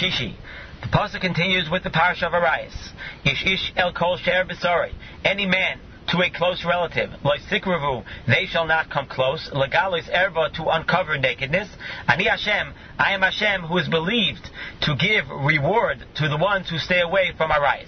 Shishi. The pasuk continues with the parasha of Arayis. Ish ish el kol she'er b'sari. Any man to a close relative, lo sikravu, they shall not come close, legalis erva, to uncover nakedness. Ani Hashem, I am Hashem, who is believed to give reward to the ones who stay away from Arayis.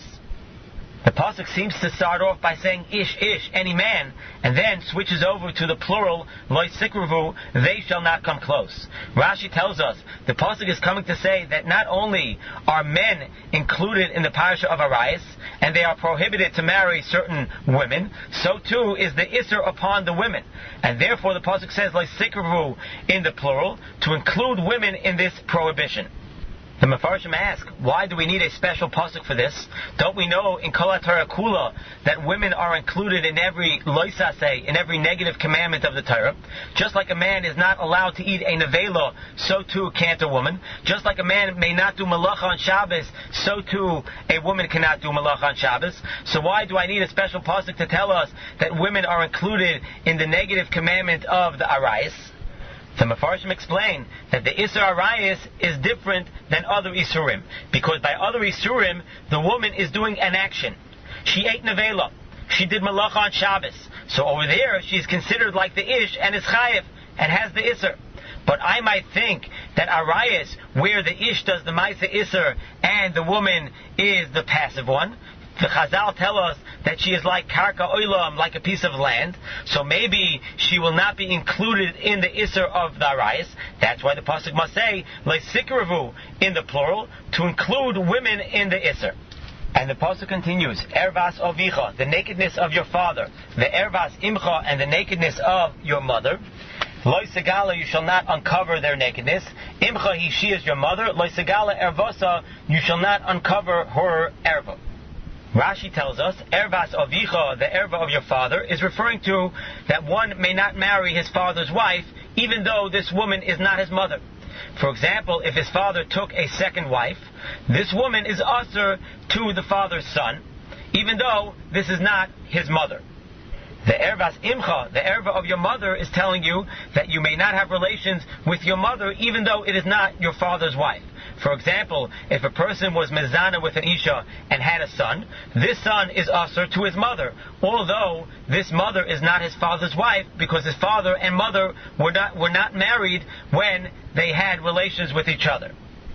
The pasuk seems to start off by saying ish ish, any man, and then switches over to the plural lo sikravu, they shall not come close. Rashi tells us the pasuk is coming to say that not only are men included in the parasha of Arayis, and they are prohibited to marry certain women, so too is the isser upon the women, and therefore the pasuk says lo sikravu in the plural to include women in this prohibition. The Mefarshim ask, why do we need a special pasuk for this? Don't we know in Kol HaTorah Kula that women are included in every loisaseh, in every negative commandment of the Torah? Just like a man is not allowed to eat a nevela, so too can't a woman. Just like a man may not do malacha on Shabbos, so too a woman cannot do malacha on Shabbos. So why do I need a special pasuk to tell us that women are included in the negative commandment of the Arayis? The Mefarshim explain that the Isur Arayis is different than other Isurim, because by other Isurim, the woman is doing an action. She ate nevela. She did malacha on Shabbos. So over there, she is considered like the Ish and is chayiv and has the Isur. But I might think that Arayis, where the Ish does the Maisa Isur and the woman is the passive one, the Chazal tell us that she is like karka oilam, like a piece of land. So maybe she will not be included in the isser of the Arayis. That's why the pasuk must say leisikravu in the plural to include women in the isser. And the pasuk continues, ervas ovicha, the nakedness of your father, the ervas imcha, and the nakedness of your mother. Loi segala, you shall not uncover their nakedness. Imcha, she is your mother. Loi segala ervosa, you shall not uncover her erva. Rashi tells us, ervas avicha, the erva of your father, is referring to that one may not marry his father's wife, even though this woman is not his mother. For example, if his father took a second wife, this woman is usher to the father's son, even though this is not his mother. The ervas imcha, the erva of your mother, is telling you that you may not have relations with your mother, even though it is not your father's wife. For example, if a person was mezana with an isha and had a son, this son is usher to his mother, although this mother is not his father's wife, because his father and mother were not married when they had relations with each other.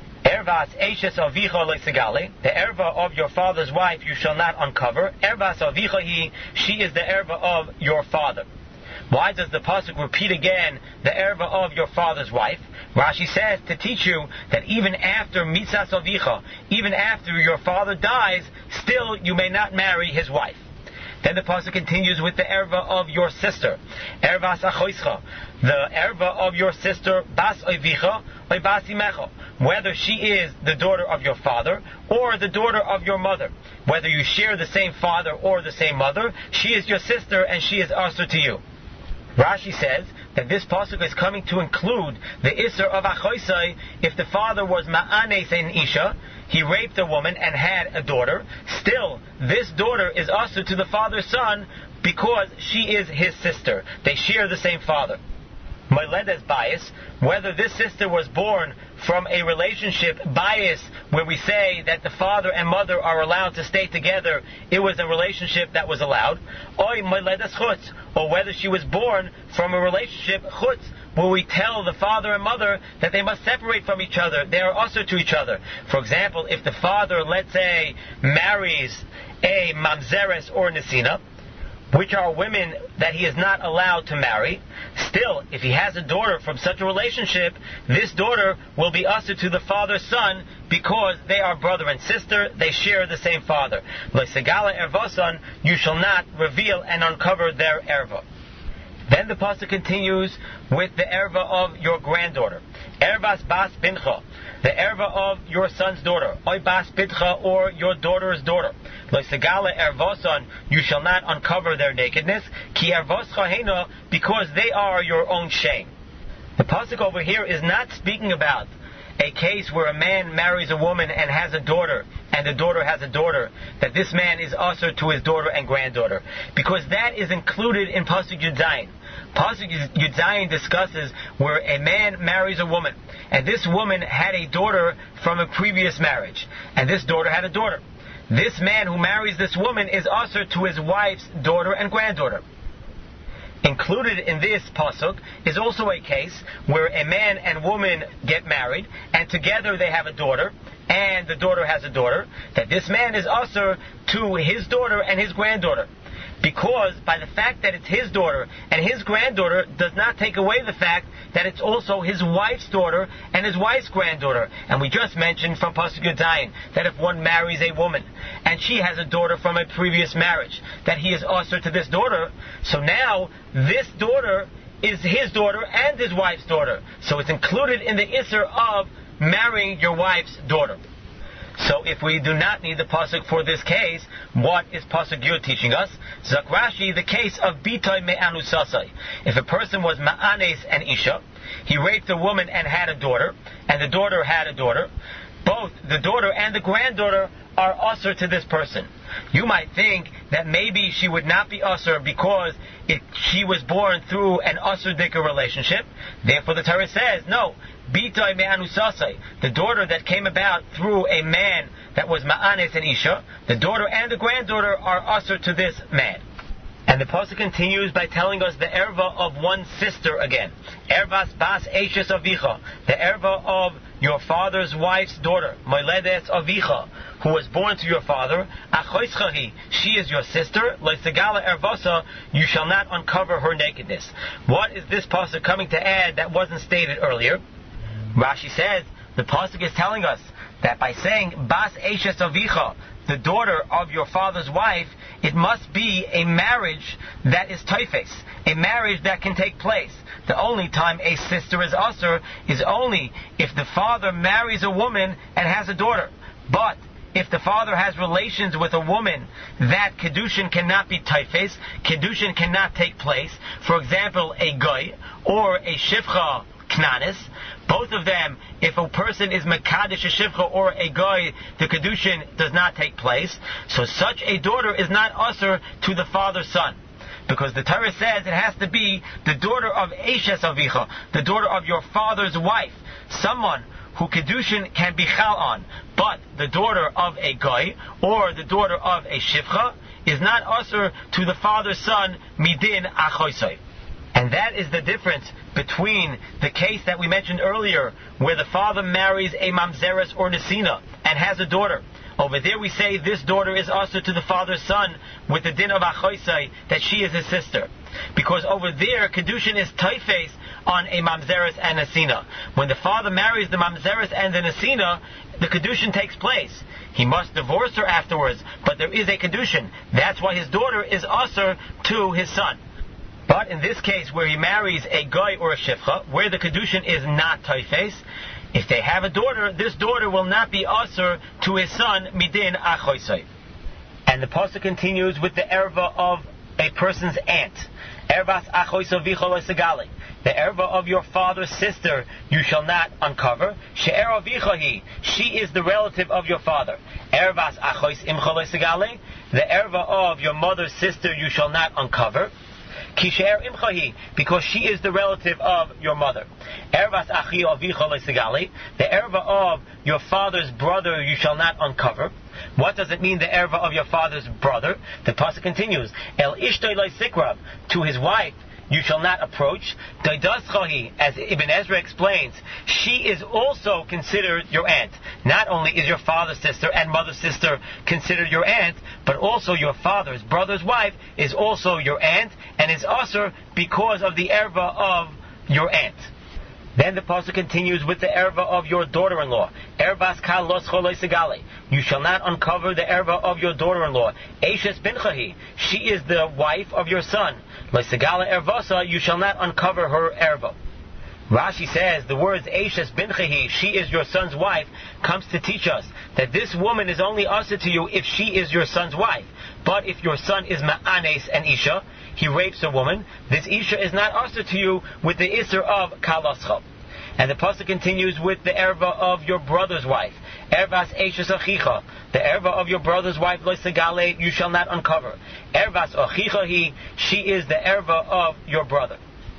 Ervas eishes avicha lesigale, the erva of your father's wife you shall not uncover. Ervas avicha she is the erva of your father. Why does the pasuk repeat again the erva of your father's wife? Rashi says to teach you that even after mitzas avicha, even after your father dies, still you may not marry his wife. Then the pasuk continues with the erva of your sister, ervas achoischa, the erva of your sister, bas oivicha or bas imecha, whether she is the daughter of your father or the daughter of your mother, whether you share the same father or the same mother, she is your sister and she is usher to you. Rashi says that this pasuk is coming to include the isser of achoisai if the father was ma'anes en isha, he raped a woman and had a daughter. Still, this daughter is usher to the father's son because she is his sister. They share the same father. Moledes bias, whether this sister was born from a relationship bias where we say that the father and mother are allowed to stay together, it was a relationship that was allowed, or moledes chutz, or whether she was born from a relationship chutz where we tell the father and mother that they must separate from each other, they are usher to each other. For example, if the father, let's say, marries a mamzeres or nesina, which are women that he is not allowed to marry, still, if he has a daughter from such a relationship, this daughter will be usher to the father's son because they are brother and sister, they share the same father. L'segala ervosan, you shall not reveal and uncover their erva. Then the pasuk continues with the erva of your granddaughter. Ervas bas bincha, the erva of your son's daughter. Oy bas bitcha, or your daughter's daughter. Lo segala ervosan, you shall not uncover their nakedness. Ki ervoscha hena, because they are your own shame. The pasuk over here is not speaking about a case where a man marries a woman and has a daughter, and the daughter has a daughter, that this man is usher to his daughter and granddaughter, because that is included in pasuk Yud Zayin. Pasuk Yud Zayin discusses where a man marries a woman, and this woman had a daughter from a previous marriage, and this daughter had a daughter. This man who marries this woman is usher to his wife's daughter and granddaughter. Included in this pasuk is also a case where a man and woman get married, and together they have a daughter, and the daughter has a daughter, that this man is usher to his daughter and his granddaughter. Because by the fact that it's his daughter and his granddaughter does not take away the fact that it's also his wife's daughter and his wife's granddaughter. And we just mentioned from Pasuk Yud Zayin that if one marries a woman and she has a daughter from a previous marriage, that he is usher to this daughter. So now this daughter is his daughter and his wife's daughter. So it's included in the isser of marrying your wife's daughter. So if we do not need the pasuk for this case, what is pasuk Yud teaching us? Zak Rashi, the case of bitay me'anusasai. If a person was ma'anes and isha, he raped a woman and had a daughter, and the daughter had a daughter, both the daughter and the granddaughter are usher to this person. You might think that maybe she would not be usher because she was born through an usher-dika relationship. Therefore the Torah says, no, bitay me'anusasai, the daughter that came about through a man that was ma'anes and isha, the daughter and the granddaughter are usher to this man. And the pasuk continues by telling us the erva of one sister again. Ervas bas eishes avicha, the erva of your father's wife's daughter, moledes avicha, who was born to your father, achoischahi, she is your sister, loisegala ervasa, you shall not uncover her nakedness. What is this pasuk coming to add that wasn't stated earlier? Rashi says, the pasuk is telling us that by saying bas eishes avicha, the daughter of your father's wife, it must be a marriage that is taifes, a marriage that can take place. The only time a sister is usher is only if the father marries a woman and has a daughter. But if the father has relations with a woman, that kedushin cannot be taifes, kedushin cannot take place. For example, a goy or a shivcha knanis, both of them, if a person is mekadesh a shivcha or a goy, the kedushin does not take place. So such a daughter is not usher to the father's son. Because the Torah says it has to be the daughter of Eishes Avicha, the daughter of your father's wife, someone who kedushin can be chal on. But the daughter of a goy or the daughter of a shivcha is not usher to the father's son midin achoisai. And that is the difference between the case that we mentioned earlier, where the father marries a mamzeres or nesina and has a daughter. Over there we say this daughter is also to the father's son with the din of achoisai, that she is his sister. Because over there, kedushin is taifes on a mamzeres and nesina. When the father marries the mamzeres and the nesina, the kedushin takes place. He must divorce her afterwards, but there is a kedushin. That's why his daughter is usher to his son. But in this case, where he marries a goy or a shivcha, where the kedushin is not taifes, if they have a daughter, this daughter will not be usher to his son midin achoisai. And the pasuk continues with the erva of a person's aunt. Ervas achoisai vichol segali. The erva of your father's sister you shall not uncover. She'er avichahi, she is the relative of your father. Ervas achois imchol segali. The erva of your mother's sister you shall not uncover. Kisher imchahi, because she is the relative of your mother. Ervas achi avicha lesegali, the erva of your father's brother you shall not uncover. What does it mean, the erva of your father's brother? The pasuk continues, El ishtoi leisikra, to his wife you shall not approach. Daidaschahi, as Ibn Ezra explains, she is also considered your aunt. Not only is your father's sister and mother's sister considered your aunt, but also your father's brother's wife is also your aunt, and is also because of the erva of your aunt. Then the pasuk continues with the erva of your daughter-in-law. Ervas kal los choloi segali. You shall not uncover the erva of your daughter-in-law. Eishes binchahi. She is the wife of your son. Lo segala ervasa. You shall not uncover her erva. Rashi says the words Eishes binchahi, she is your son's wife, comes to teach us that this woman is only usher to you if she is your son's wife. But if your son is ma'anes and isha, he rapes a woman, this isha is not usher to you with the isser of kalascha. And the pasuk continues with the erva of your brother's wife. Ervas eishes achicha, the erva of your brother's wife, lo segale, you shall not uncover. Ervas achicha he, she is the erva of your brother.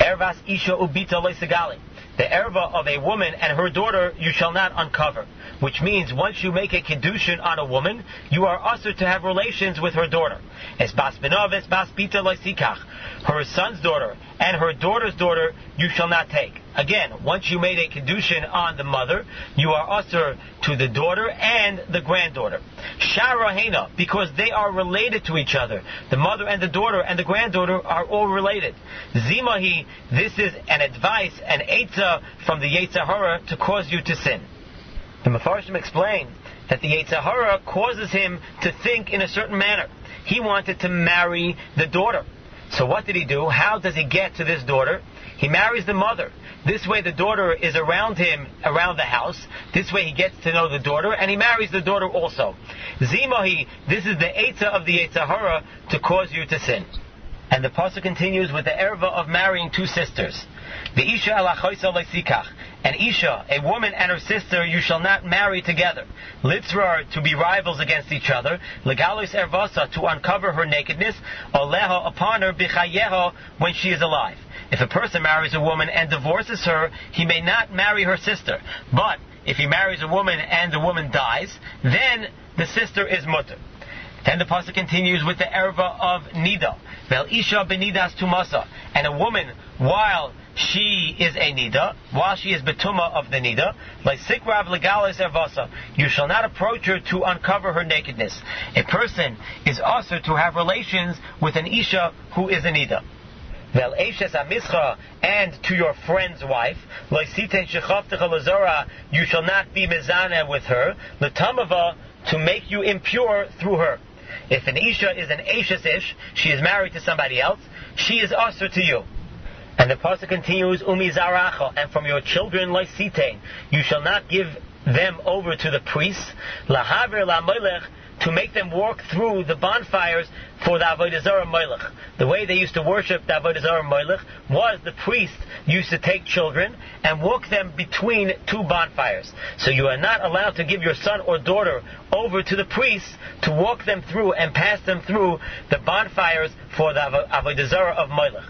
Ervas isha ubita loisagali. The erva of a woman and her daughter you shall not uncover. Which means once you make a kedushin on a woman, you are usher to have relations with her daughter. Es bas benov, es bas bita loisikach. Her son's daughter and her daughter's daughter you shall not take. Again, once you made a kedushin on the mother, you are usher to the daughter and the granddaughter. Shara hena, because they are related to each other. The mother and the daughter and the granddaughter are all related. Zimahi, this is an advice, an eitzah from the Yetzer Hara to cause you to sin. The Mefarshim explain that the Yetzer Hara causes him to think in a certain manner. He wanted to marry the daughter. So what did he do? How does he get to this daughter? He marries the mother. This way the daughter is around him, around the house. This way he gets to know the daughter, and he marries the daughter also. Zimahi, this is the eitzah of the Yetzer Hara to cause you to sin. And the pasuk continues with the erva of marrying two sisters. The isha alachoisa leisikach. An isha, a woman and her sister, you shall not marry together. Litzrar, to be rivals against each other. Legalis ervasa, to uncover her nakedness. Oleha, upon her, bichayeha, when she is alive. If a person marries a woman and divorces her, he may not marry her sister. But if he marries a woman and the woman dies, then the sister is mutter. Then the pasuk continues with the erva of nida. Vel isha benidas tumasa. And a woman, while she is a nida, while she is betuma of the nida, like sikrav legalis ervasa, you shall not approach her to uncover her nakedness. A person is also to have relations with an isha who is a nida. Vel eshes amischa, and to your friend's wife, loisiten shechavtecha lazora, you shall not be mezaneh with her, letamava, to make you impure through her. If an isha is an eshes ish, she is married to somebody else, she is usher to you. And the pasuk continues, umizaracha, and from your children loisiten, you shall not give them over to the priests, lahaver la melech, to make them walk through the bonfires for the Avodah Zarah Melech. The way they used to worship the Avodah Zarah Melech was the priest used to take children and walk them between two bonfires. So you are not allowed to give your son or daughter over to the priests to walk them through and pass them through the bonfires for the Avodah Zarah of Melech.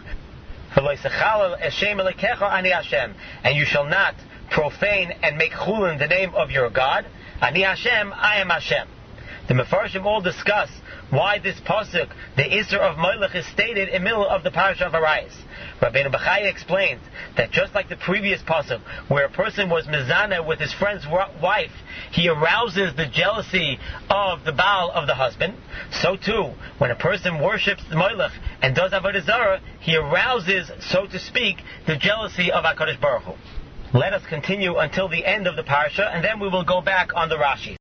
And you shall not profane and make chulin the name of your God. Ani Hashem, I am Hashem. The Mefarshim all discuss why this pasuk, the Isser of Melech, is stated in the middle of the Parasha of Arayos. Rabbeinu Bachaya explains that just like the previous pasuk, where a person was mezaneh with his friend's wife, he arouses the jealousy of the Baal of the husband. So too, when a person worships the Melech and does Avodah Zarah, he arouses, so to speak, the jealousy of HaKadosh Baruch Hu. Let us continue until the end of the Parasha, and then we will go back on the Rashi.